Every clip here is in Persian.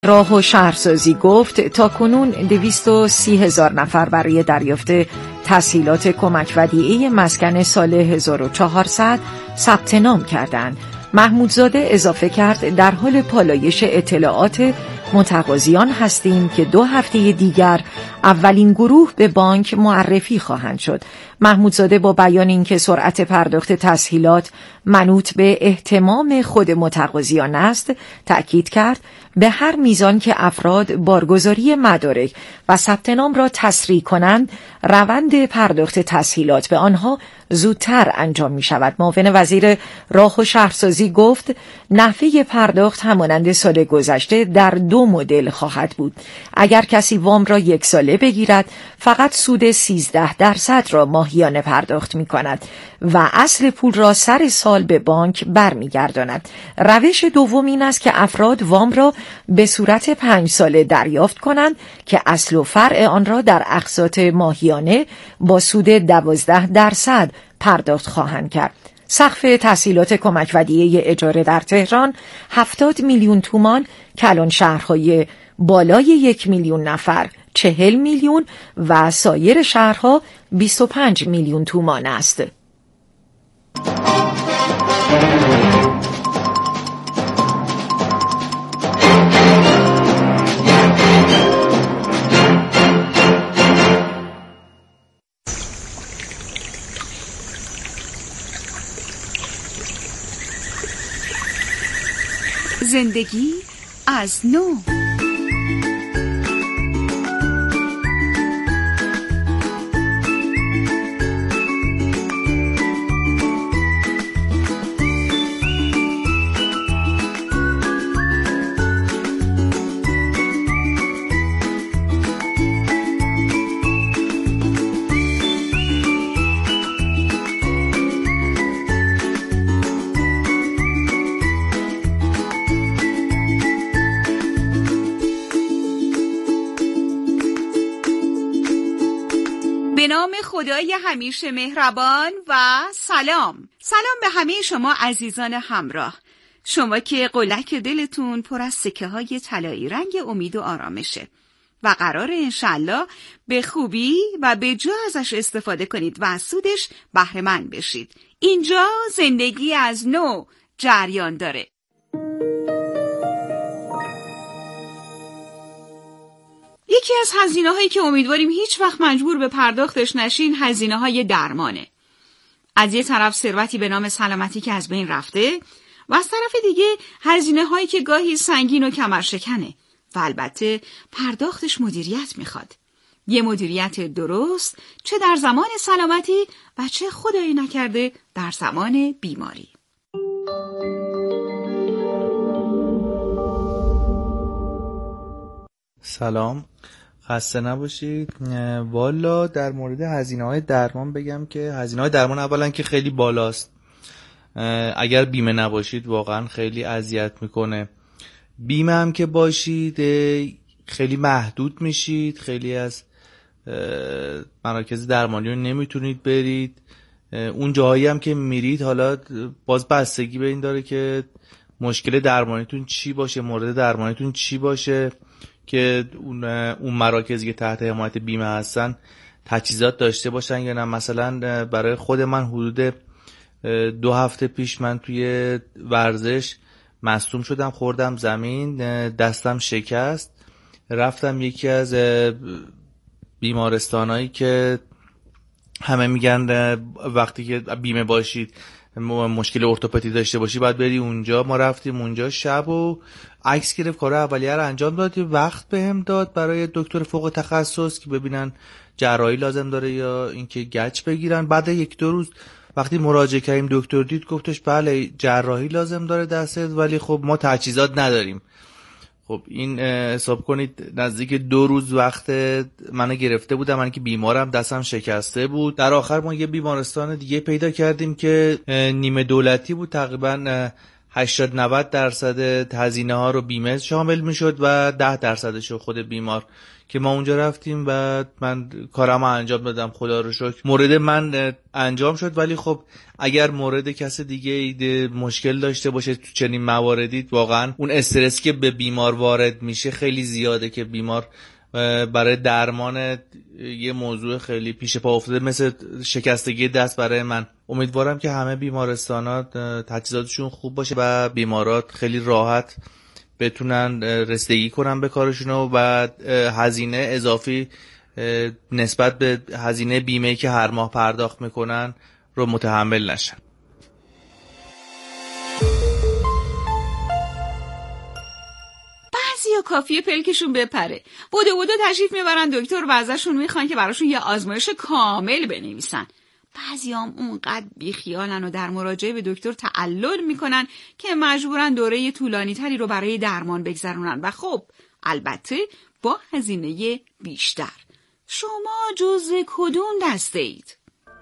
راه و شهرسازی گفت تاکنون 230,000 نفر برای دریافت تسهیلات کمک ودیعه مسکن سال 1400 ثبت نام کردند. محمودزاده اضافه کرد در حال پالایش اطلاعات متقاضیان هستیم که 2 هفته دیگر اولین گروه به بانک معرفی خواهند شد. محمودزاده با بیان اینکه سرعت پرداخت تسهیلات منوط به اهتمام خود متقاضیان است، تأکید کرد به هر میزان که افراد بارگذاری مدارک و ثبت نام را تسریع کنند، روند پرداخت تسهیلات به آنها زودتر انجام می شود. معاون وزیر راه و شهرسازی گفت نحوه پرداخت همانند سال گذشته در 2 مدل خواهد بود. اگر کسی وام را 1 ساله بگیرد، فقط سود 13% را ماهیانه پرداخت می کند و اصل پول را سر سال به بانک برمیگرداند. روش دوم این است که افراد وام را به صورت 5 ساله دریافت کنند که اصل و فرع آن را در اقساط ماهیانه با سود 12% پرداخت خواهند کرد. سقف تسهیلات کمک ودیعه اجاره در تهران 70 میلیون تومان، کلان شهرهای بالای 1 میلیون نفر 40 میلیون و سایر شهرها 25 میلیون تومان است. زندگی از نو. به نام خدای همیشه مهربان و سلام به همه شما عزیزان همراه، شما که قلک دلتون پر از سکه های طلایی رنگ امید و آرامشه و قراره انشالله به خوبی و به جا ازش استفاده کنید و از سودش بهره مند بشید. اینجا زندگی از نو جریان داره. یکی از هزینه‌هایی که امیدواریم هیچ وقت مجبور به پرداختش نشین هزینه‌های درمانه. از یه طرف ثروتی به نام سلامتی که از بین رفته و از طرف دیگه هزینه‌هایی که گاهی سنگین و کمرشکنه و البته پرداختش مدیریت میخواد. یه مدیریت درست چه در زمان سلامتی و چه خدایی نکرده در زمان بیماری. سلام، خسته نباشید. والا در مورد هزینه‌های درمان بگم که هزینه‌های درمان اولا که خیلی بالاست. اگر بیمه نباشید واقعا خیلی اذیت میکنه. بیمه هم که باشید خیلی محدود میشید، خیلی از مراکز درمانی رو نمیتونید برید. اون جاهایی هم که میرید حالا باز بستگی به این داره که مشکل درمانیتون چی باشه، مورد درمانیتون چی باشه که اون مراکزی که تحت حمایت بیمه هستن تجهیزات داشته باشن یا نه. مثلا برای خود من حدود 2 هفته پیش من توی ورزش مصدوم شدم، خوردم زمین، دستم شکست، رفتم یکی از بیمارستانایی که همه میگن وقتی که بیمه باشید مشکل ارتوپدی داشته باشی باید بری اونجا. ما رفتیم اونجا شب و عکس گرفت، کار اولیه رو انجام داد، وقت بهم داد برای دکتر فوق تخصص که ببینن جراحی لازم داره یا اینکه گچ بگیرن. بعد 1-2 روز وقتی مراجعه کردیم دکتر دید گفتش بله جراحی لازم داره دستت ولی خب ما تجهیزات نداریم. خب این حساب کنید نزدیک 2 روز وقت منو گرفته بودم، من که بیمارم، دستم شکسته بود. در آخر ما یه بیمارستان دیگه پیدا کردیم که نیمه دولتی بود، تقریبا 80-90% هزینه ها رو بیمه شامل میشد و 10% رو خود بیمار، که ما اونجا رفتیم و من کارمو انجام دادم. خدا رو شکر مورد من انجام شد، ولی خب اگر مورد کس دیگه مشکل داشته باشه تو چنین مواردی، واقعا اون استرس که به بیمار وارد میشه خیلی زیاده که بیمار برای درمان یه موضوع خیلی پیش پا افتاده مثل شکستگی دست برای من. امیدوارم که همه بیمارستانات تجهیزاتشون خوب باشه و بیمارات خیلی راحت بتونن رسیدگی کنن به کارشون و هزینه اضافی نسبت به هزینه بیمه‌ای که هر ماه پرداخت میکنن رو متحمل نشن. بعضیا کافیه پلکشون بپره، بدو تشریف میبرن دکتر و ازشون میخوان که براشون یه آزمایش کامل بنویسن. بعضیام اونقدر بیخیالن و در مراجعه به دکتر تعلل میکنن که مجبورن دوره طولانی تری رو برای درمان بگذرونن و خب البته با هزینه بیشتر. شما جزء کدوم دسته اید؟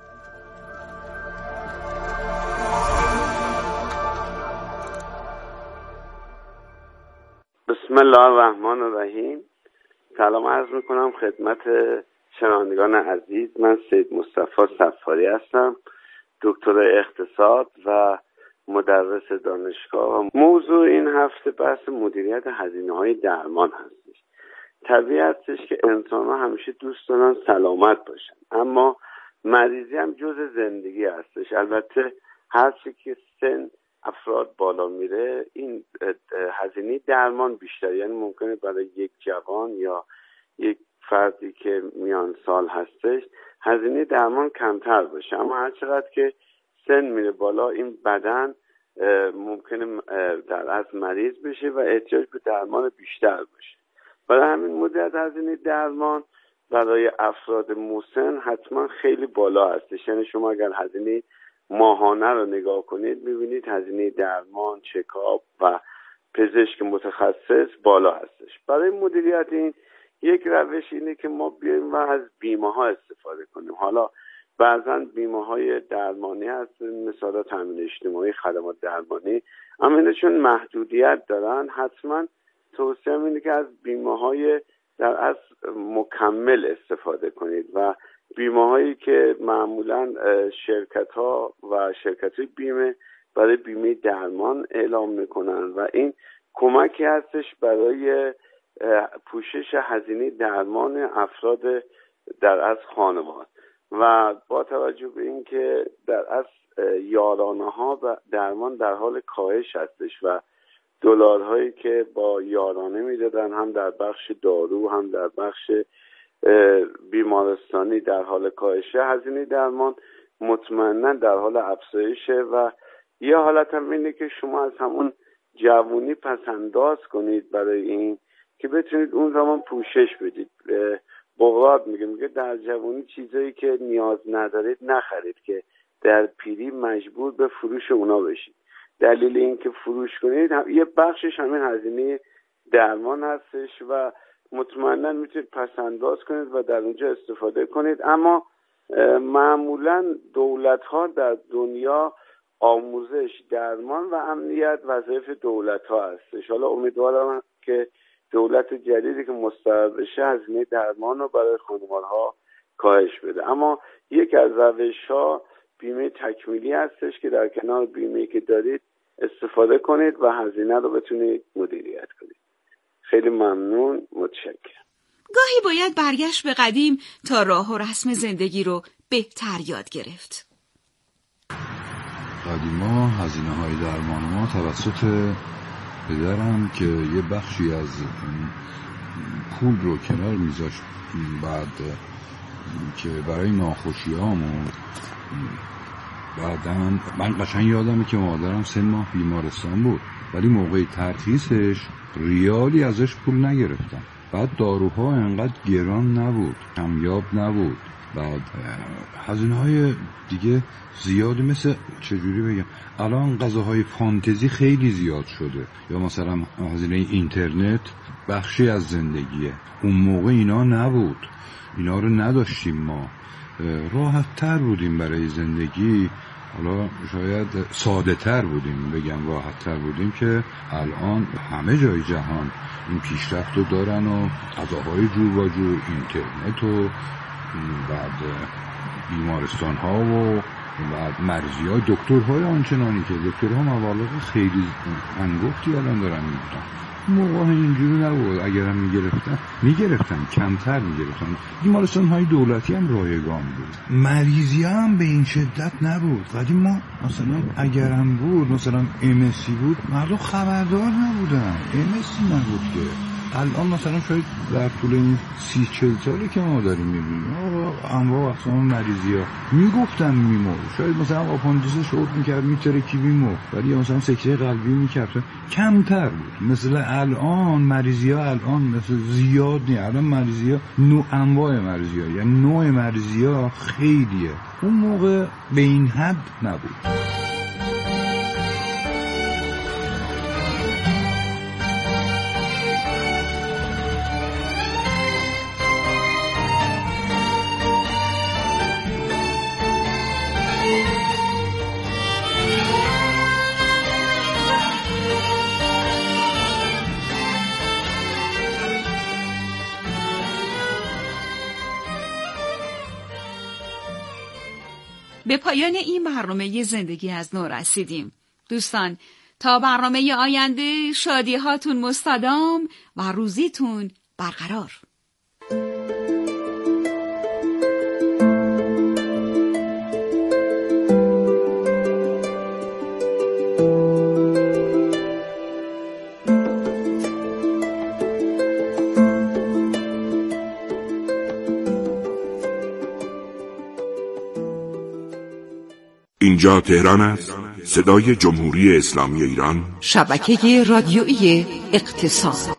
بسم الله الرحمن الرحیم. سلام عرض میکنم خدمت شنوندگان عزیز. من سید مصطفی صفاری هستم، دکتر اقتصاد و مدرس دانشگاه. موضوع این هفته بحث مدیریت هزینه‌های درمان هستش. طبیعی هستش که انسان‌ها همیشه دوست دارن سلامت باشن، اما مریضی هم جزء زندگی هستش. البته هر چی که سن افراد بالا میره این هزینه درمان بیشتر، یعنی ممکنه برای یک جوان یا یک فردی که میان سال هستش هزینه درمان کمتر باشه، اما هر چقدر که سن میره بالا این بدن ممکنه در اصل مریض بشه و احتیاج به درمان بیشتر باشه. برای همین مدت هزینه درمان برای افراد مسن حتما خیلی بالا هستش. یعنی شما اگر هزینه ماهانه رو نگاه کنید میبینید هزینه درمان، چکاپ و پزشک متخصص بالا هستش. برای مدیریت این یک روش اینه که ما بیایم و از بیمه ها استفاده کنیم. حالا بعضا بیمه های درمانی هست، مثلا تامین اجتماعی، خدمات درمانی، اما اینا چون محدودیت دارن حتما توصیه اینه که از بیمه های در اصل مکمل استفاده کنید و بیمه هایی که معمولا شرکت ها و شرکت های بیمه برای بیمه درمان اعلام میکنن و این کمکی هستش برای پوشش هزینه درمان افراد در از خانوار. و با توجه به این که در از یارانه ها و درمان در حال کاهش هستش و دلارهایی که با یارانه میدادن هم در بخش دارو هم در بخش بیمارستانی در حال کاهشه، هزینه درمان مطمئنا در حال افزایشه و یه حالت هم اینه که شما از همون جوونی پسنداز کنید برای این که بتونید اون زمان پوشش بدید. بغرات میگه در جوونی چیزایی که نیاز ندارید نخرید که در پیری مجبور به فروش اونا بشید. دلیل این که فروش کنید یه بخشش همین هزینه درمان هستش و مطمئنا میتونید پسنداز کنید و در اونجا استفاده کنید. اما معمولا دولت ها در دنیا آموزش، درمان و امنیت وظایف دولت ها هستش. حالا امیدوارم که دولت جدیدی که مستقر بشه هزینه درمان رو برای خانوارها کاهش بده. اما یک از روش‌ها بیمه تکمیلی هستش که در کنار بیمه‌ای که دارید استفاده کنید و هزینه رو بتونید مدیریت کنید. خیلی ممنون، متشکرم. گاهی باید برگشت به قدیم تا راه و رسم زندگی رو بهتر یاد گرفت. قدیما هزینه‌های درمان ما توسط پدرم که یه بخشی از پول رو کنار میذاشت بعد که برای ناخوشیامون، بعداً من قشنگ یادمه که مادرم 3 ماه بیمارستان بود ولی موقع ترخیصش ریالی ازش پول نگرفتم. بعد داروها انقدر گران نبود، کمیاب نبود. بعد هزینه‌های دیگه زیاده، مثل چجوری بگم، الان غذاهای فانتزی خیلی زیاد شده یا مثلا هزینه اینترنت بخشی از زندگیه. اون موقع اینا نبود، اینا رو نداشتیم، ما راحت تر بودیم برای زندگی حالا شاید ساده تر بودیم، بگم راحت تر بودیم که الان همه جای جهان این پیشرفت رو دارن و غذاهای جور و جور، اینترنت و بعد بیمارستان ها و بعد مرزی های، دکترهای آنچنانی که دکترها مبالغ خیلی انگفتی الان دارن میگیرن. موقع اینجوری نبود، اگرم میگرفتن کمتر میگرفتن. بیمارستان های دولتی هم رایگان بود، مریضی هم به این شدت نبود. ولی ما مثلا اگرم بود، مثلا MSC بود، مردم خبردار نبودن. MSC نبود که الان مثلا شاید در طول این 30-40 سالی که ما داریم میبینیم انواع اقسام مریضی ها میگفتن میمور، شاید مثلا آپاندیسه شورت میکرد میترکی میمور، ولی مثلا سکته قلبی میکرد کمتر بود. مثل الان مریضی ها الان مثل زیاد نیست. الان مریضی ها انواع مریضی ها، یعنی نوع مریضی ها خیلیه. اون موقع به این حد نبود. به پایان این برنامه زندگی از نو رسیدیم. دوستان، تا برنامه آینده شادی هاتون مستدام و روزیتون برقرار. اینجا تهران است، صدای جمهوری اسلامی ایران، شبکه رادیویی اقتصاد.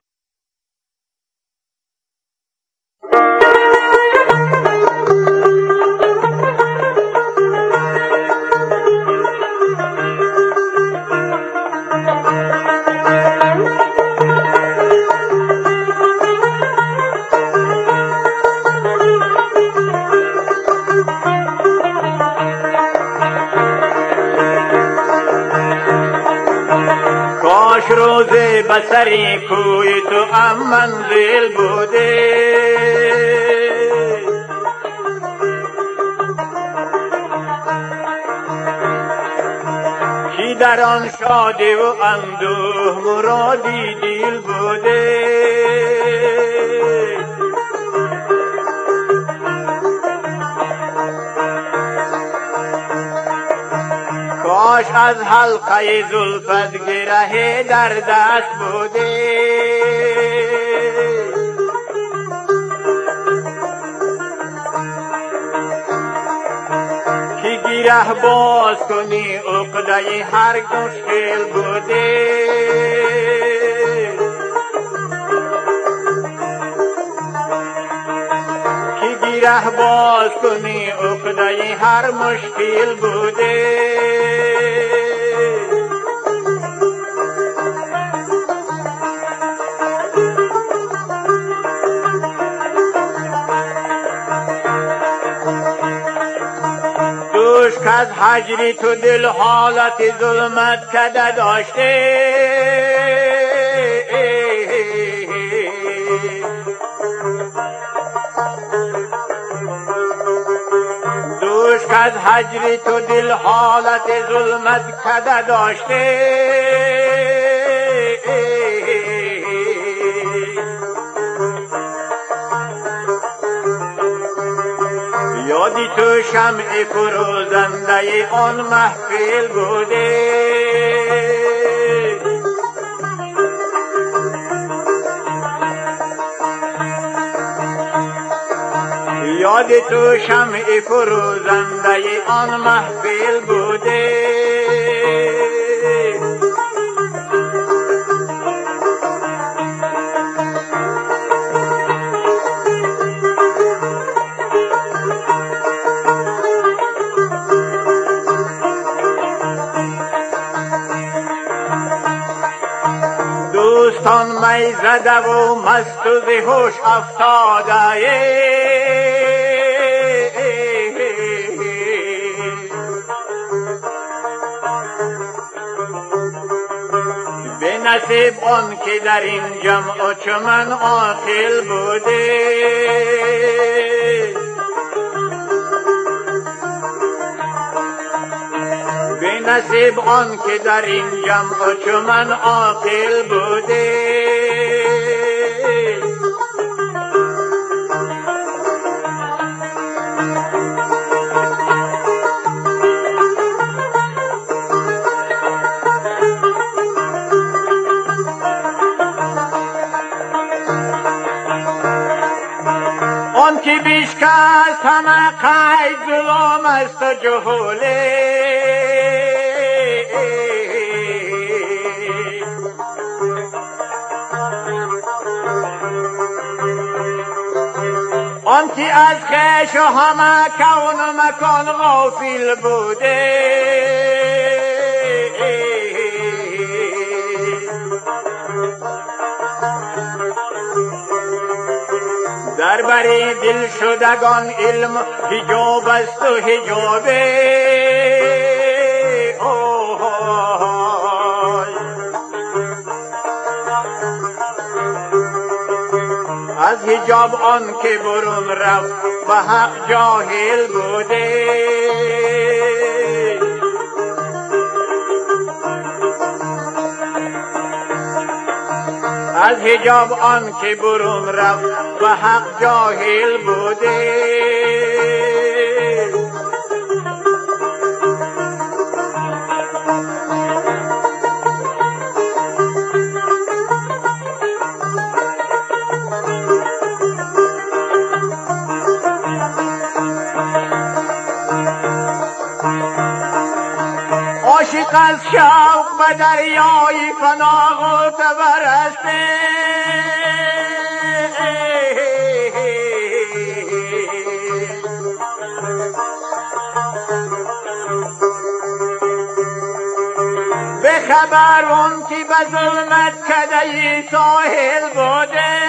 روز بسری کوی تو ام منزل بوده، کی در آن شادی و اندوه مرادی دل بوده. کاش از حلقه زلفت گره در دست بوده، که گره باز کنی عقده هر مشکل بوده. که گره باز کنی عقده هر مشکل بوده. دوش که از هجری تو دل حالت ظلمت کده داشته، دوش که از هجری تو دل حالت ظلمت کده داشته. یادی تو شمع فروزنده آن محفل بوده، یادی تو شمع فروزنده آن محفل بوده. دوستان می زده و مست و ذهوش افتاده، نصیب آن که در این جمع چو من عاقل بوده، به نصیب آن که در این جمع چو من عاقل بوده. آن که بیشکست همه قید ظلم است و جهوله، آن که از خویش و همه کون و مکان غافل بوده، در بری دل شدگان علم حجاب است و حجابه. از حجاب آن که برون رفت به حق جاهل بوده، از حجاب آن که برون رفت به حق جاهل بوده. عاشق از شوق به دریای فنا غوطه برسته، به خبر اون که به ظلمت کدهی ساحل بوده،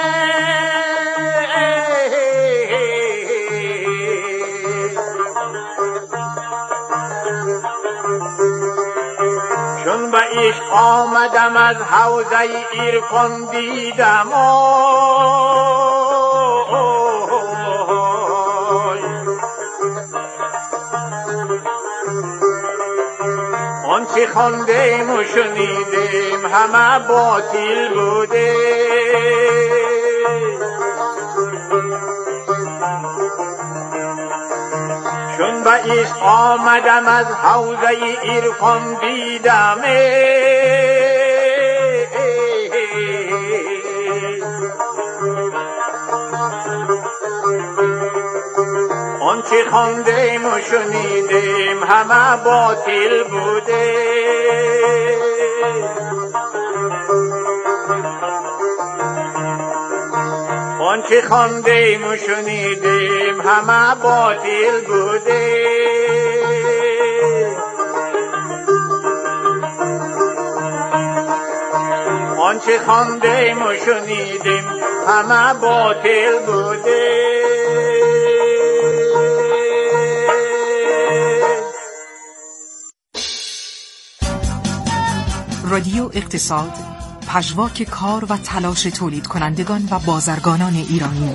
چون به عشق آمدم از حوزه عرفان دیدم آنچه خواندیم و شنیدیم همه باطل بوده، چون به عشق آمدم از حوزه عرفان دیدم آنچه خواندیم و شنیدیم همه باطل بوده، آنچه خواندیم و شنیدیم همه باطل بوده. آنچه خواندیم و شنیدیم همه باطل بوده. رادیو اقتصاد، پژواک کار و تلاش تولید کنندگان و بازرگانان ایرانی.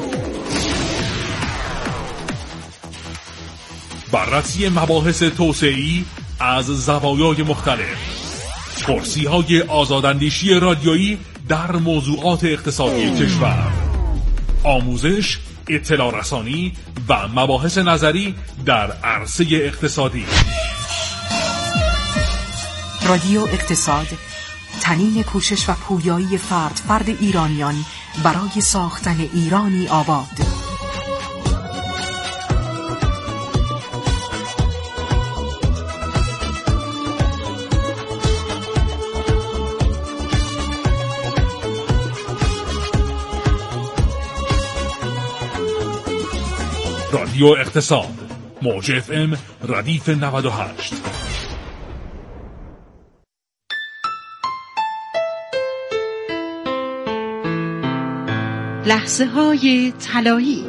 بررسی مباحث توسعه‌ای از زوایای مختلف، پرسی‌های آزاداندیشی رادیویی در موضوعات اقتصادی کشور، آموزش، اطلاع رسانی و مباحث نظری در عرصه اقتصادی. رادیو اقتصاد، تنین کوشش و پویایی فرد ایرانیان برای ساختن ایرانی آباد. رادیو اقتصاد، موج FM ردیف 98. لحظه های طلایی.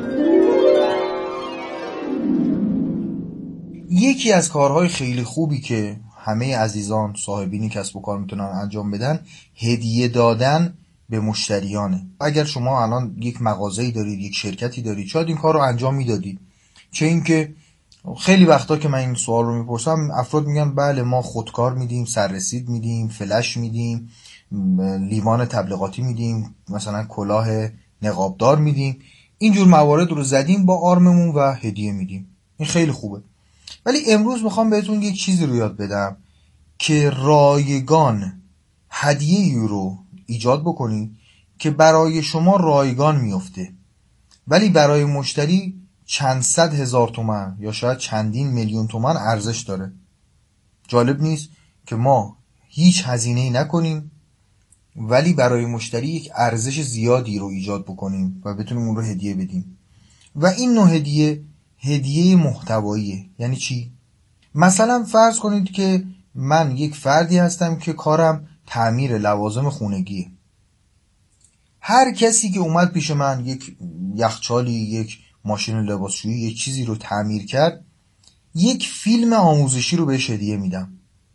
یکی از کارهای خیلی خوبی که همه عزیزان صاحبینی کسب و کار میتونن انجام بدن، هدیه دادن به مشتریانه. اگر شما الان یک مغازه‌ای دارید، یک شرکتی دارید، شاید این کار رو انجام میدادید. چه اینکه خیلی وقتا که من این سوال رو میپرسم افراد میگن بله ما خودکار میدیم، سررسید میدیم، فلش میدیم، لیوان تبلیغاتی میدیم، مثلا کلاه نقابدار میدیم. اینجور موارد رو زدیم با آرممون و هدیه میدیم. این خیلی خوبه. ولی امروز میخوام بهتون یک چیزی رو یاد بدم که رایگان هدیه‌ای رو ایجاد بکنید که برای شما رایگان میفته ولی برای مشتری چند صد هزار تومان یا شاید چندین میلیون تومان ارزش داره. جالب نیست که ما هیچ هزینه‌ای نکنیم ولی برای مشتری یک ارزش زیادی رو ایجاد بکنیم و بتونیم اون رو هدیه بدیم. و این نوع هدیه محتواییه. یعنی چی؟ مثلا فرض کنید که من یک فردی هستم که کارم تعمیر لوازم خونگیه. هر کسی که اومد پیش من یک یخچالی، یک ماشین لباسشویی، یک چیزی رو تعمیر کرد، یک فیلم آموزشی رو بهش هدیه میدم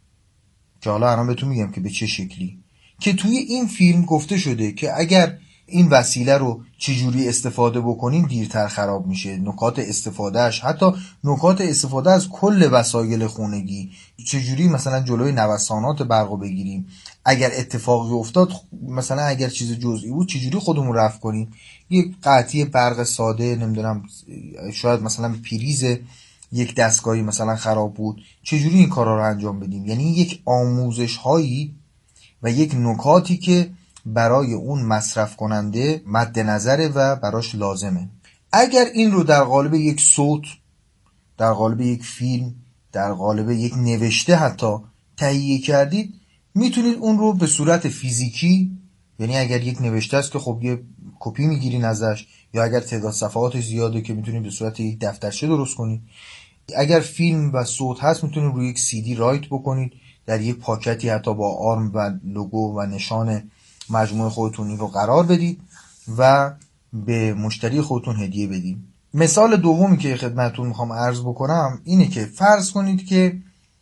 که حالا الان بهتون میگم که به چه شکلی. که توی این فیلم گفته شده که اگر این وسیله رو چجوری استفاده بکنیم دیرتر خراب میشه، نکات استفادهش، حتی نکات استفاده از کل وسایل خونگی، چجوری مثلا جلوی نوسانات برقو بگیریم، اگر اتفاقی افتاد مثلا اگر چیز جزئی بود چجوری خودمون رفع کنیم، یک قطعی برق ساده، نمیدونم شاید مثلا پریز یک دستگاهی مثلا خراب بود، چجوری این کارا رو انجام بدیم. یعنی یک آموزش هایی و یک نکاتی که برای اون مصرف کننده مد نظره و براش لازمه. اگر این رو در قالب یک صوت، در قالب یک فیلم، در قالب یک نوشته حتی تهیه کردید، میتونید اون رو به صورت فیزیکی، یعنی اگر یک نوشته است که خب یه کپی میگیرین ازش، یا اگر تعداد صفحاتش زیاده که میتونید به صورت یک دفترچه درست کنید. اگر فیلم و صوت هست میتونید روی یک CD رایت بکنید، در یک پاکتی حتی با آرم و لوگو و نشان مجموعه خودتون این رو قرار بدید و به مشتری خودتون هدیه بدید. مثال دومی که خدمتتون میخوام عرض بکنم اینه که فرض کنید که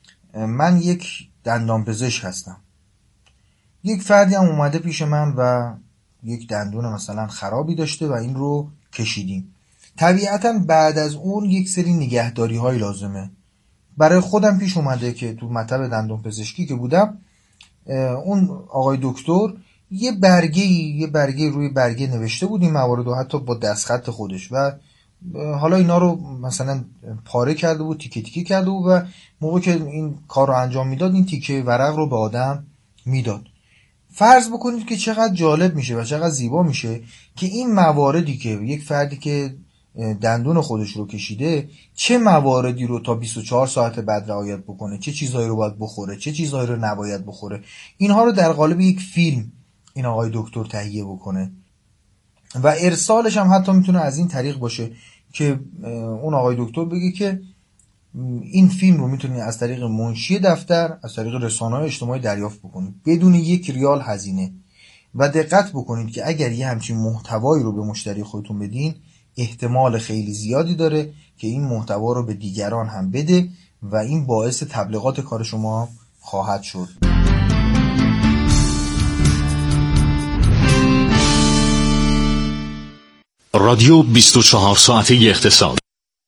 من یک دندانپزشک هستم. یک فردی هم اومده پیش من و یک دندون مثلا خرابی داشته و این رو کشیدیم. طبیعتا بعد از اون یک سری نگهداری های لازمه. برای خودم پیش اومده که تو مطب دندانپزشکی که بودم، اون آقای دکتر یه برگه روی برگه نوشته بود این موارد رو، حتی با دستخط خودش، و حالا اینا رو مثلا پاره کرده بود، تیکه تیکه کرده بود و موقع که این کار رو انجام میداد این تیکه ورق رو به آدم میداد. فرض بکنید که چقدر جالب میشه و چقدر زیبا میشه که این مواردی که یک فردی که دندون خودش رو کشیده چه مواردی رو تا 24 ساعت بعد رعایت بکنه، چه چیزهایی رو باید بخوره، چه چیزهایی رو نباید بخوره، اینها رو در قالب یک فیلم این آقای دکتر تهیه بکنه و ارسالش هم حتی میتونه از این طریق باشه که اون آقای دکتر بگه که این فیلم رو میتونید از طریق منشی دفتر، از طریق رسانه‌های اجتماعی دریافت بکنید بدون 1 ریال هزینه. و دقت بکنید که اگر یه همچین محتوایی رو به مشتری خودتون بدین، احتمال خیلی زیادی داره که این محتوا رو به دیگران هم بده و این باعث تبلیغات کار شما خواهد شد. رادیو 24 ساعته اقتصاد.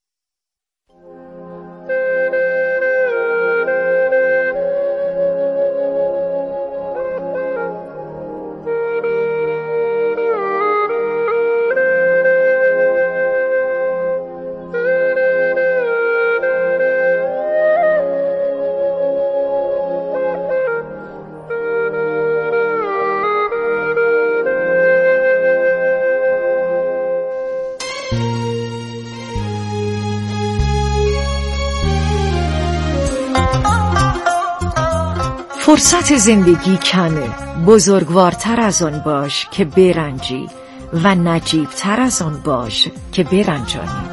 فرصت زندگی کمه، بزرگوارتر از آن باش که برنجی و نجیبتر از آن باش که برنجانی.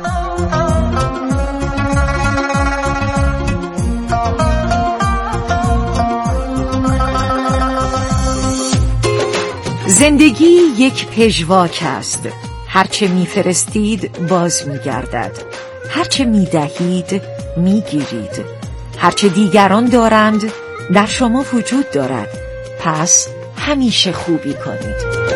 زندگی یک پژواک است، هرچه میفرستید باز میگردد، هرچه میدهید میگیرید، هرچه دیگران دارند در شما وجود دارد، پس همیشه خوبی کنید.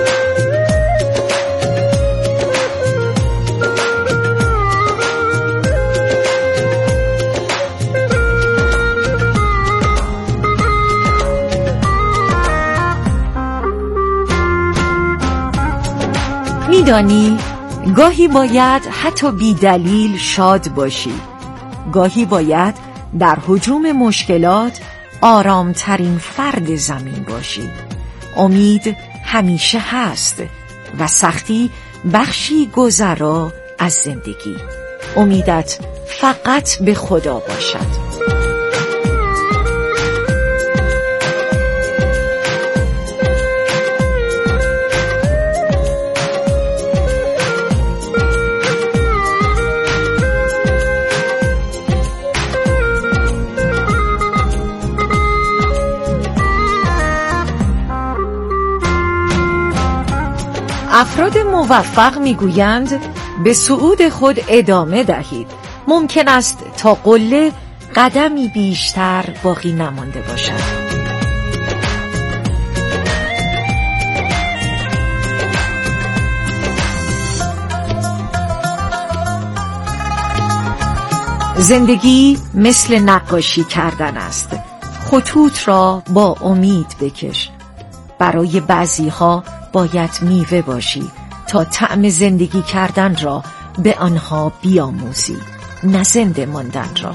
میدانی گاهی باید حتی بی دلیل شاد باشی، گاهی باید در هجوم مشکلات آرامترین فرد زمین باشی. امید همیشه هست و سختی بخشی گذرا از زندگی. امیدت فقط به خدا باشد. افراد موفق میگویند به صعود خود ادامه دهید. ممکن است تا قله قدمی بیشتر باقی نمانده باشد. زندگی مثل نقاشی کردن است. خطوط را با امید بکش. برای بعضیها باید میوه باشی تا طعم زندگی کردن را به آنها بیاموزی، نه زنده ماندن را.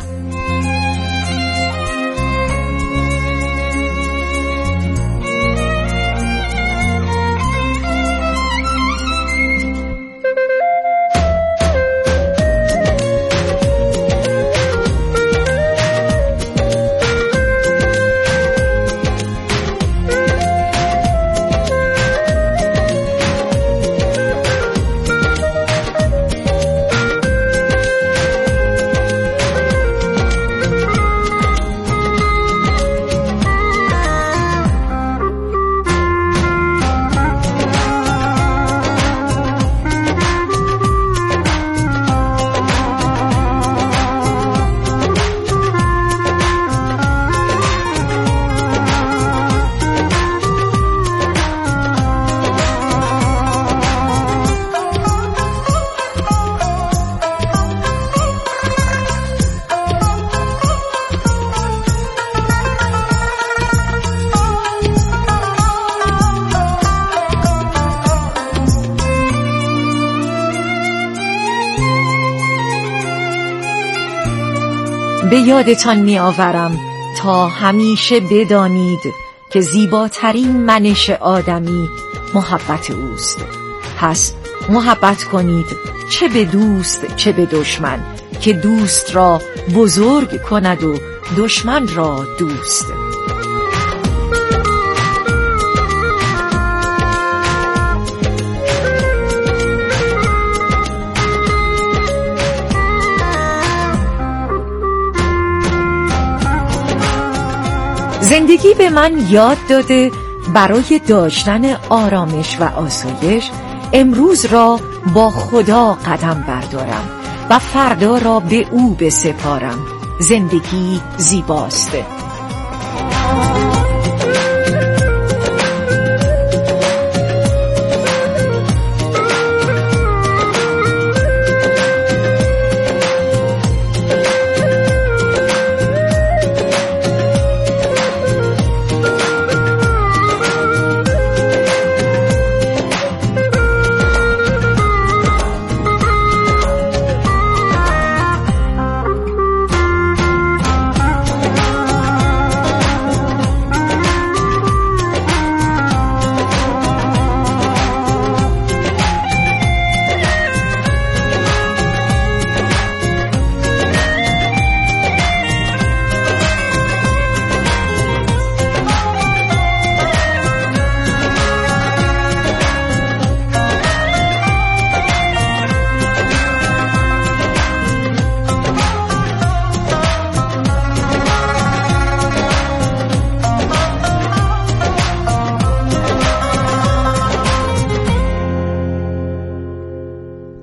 به یادتان می آورم تا همیشه بدانید که زیباترین منش آدمی محبت اوست. پس محبت کنید، چه به دوست چه به دشمن، که دوست را بزرگ کند و دشمن را دوست. زندگی به من یاد داده برای داشتن آرامش و آسایش امروز را با خدا قدم بردارم و فردا را به او بسپارم. زندگی زیباست.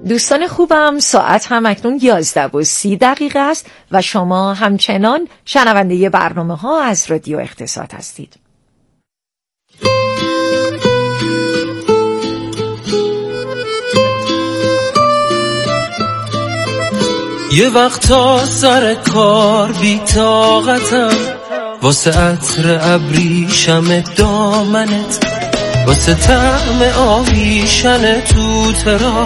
دوستان خوبم، ساعت هم اکنون 11:30 است و شما همچنان شنونده برنامه ها از رادیو اقتصاد هستید. یه وقتا سر کار بی طاقتم، واسه عطر ابریشم دامنت، واسه طعم آویشن تو ترا